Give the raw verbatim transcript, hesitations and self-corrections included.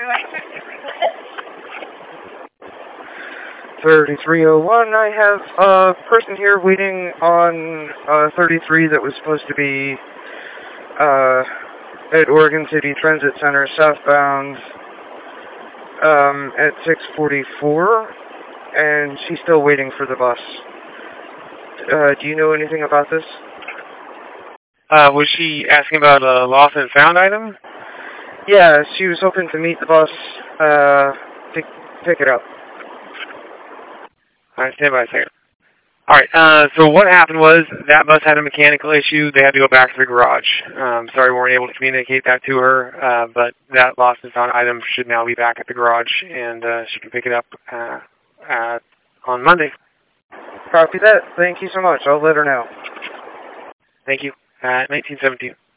thirty-three oh one, I have a person here waiting on uh, thirty-three that was supposed to be uh, at Oregon City Transit Center southbound um, at six forty-four, and she's still waiting for the bus. Uh, do you know anything about this? Uh, was she asking about a lost and found item? Yeah, she was hoping to meet the bus uh, to pick it up. Alright, stand by a second. Alright, uh, so what happened was that bus had a mechanical issue. They had to go back to the garage. Um, sorry we weren't able to communicate that to her, uh, but that lost and found item should now be back at the garage, and uh, she can pick it up uh, uh, on Monday. Copy that. Thank you so much. I'll let her know. Thank you. Uh, nineteen seventeen.